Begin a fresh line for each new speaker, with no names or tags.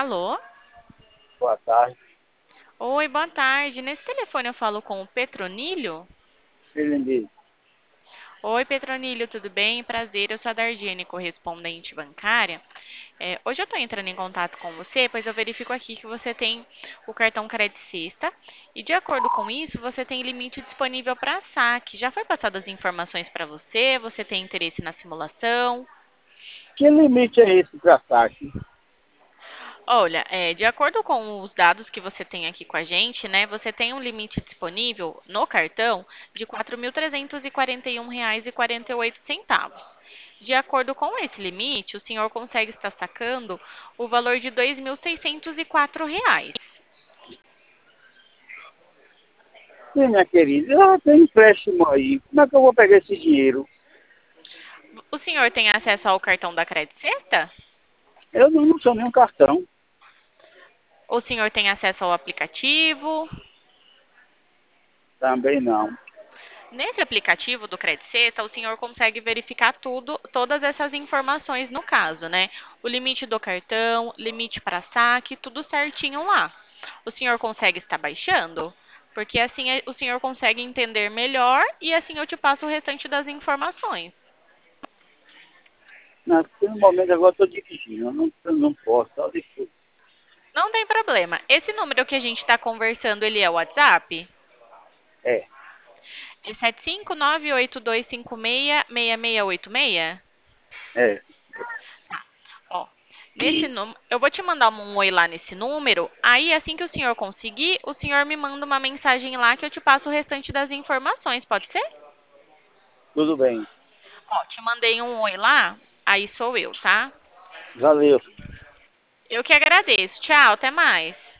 Alô?
Boa tarde.
Oi, boa tarde. Nesse telefone eu falo com o Petronílio?
Feliz.
Oi, Petronílio, tudo bem? Prazer, eu sou a Dardiane, correspondente bancária. Hoje eu estou entrando em contato com você, pois eu verifico aqui que você tem o cartão Credit Sexta e, de acordo com isso, você tem limite disponível para saque. Já foi passado as informações para você? Você tem interesse na simulação?
Que limite é esse para saque?
Olha, de acordo com os dados que você tem aqui com a gente, né, você tem um limite disponível no cartão de R$ 4.341,48. De acordo com esse limite, o senhor consegue estar sacando o valor de R$ 2.604.
Sim, minha querida, eu tenho empréstimo aí. Como é que eu vou pegar esse dinheiro?
O senhor tem acesso ao cartão da Credit Sexta?
Eu não sou nenhum cartão.
O senhor tem acesso ao aplicativo?
Também não.
Nesse aplicativo do Credit Sexta, o senhor consegue verificar tudo, todas essas informações no caso, né? O limite do cartão, limite para saque, tudo certinho lá. O senhor consegue estar baixando? Porque assim o senhor consegue entender melhor e assim eu te passo o restante das informações.
Naquele momento agora eu estou dirigindo. Eu não posso. Só depois.
Não tem problema. Esse número que a gente está conversando, ele é o WhatsApp?
É,
É 75982566686?
é.
Ó, nesse número, eu vou te mandar um oi lá nesse número. Aí, assim que o senhor conseguir, o senhor me manda uma mensagem lá que eu te passo o restante das informações, pode ser?
Tudo bem.
Ó, te mandei um oi lá, aí sou eu, tá?
Valeu.
Eu que agradeço. Tchau, até mais.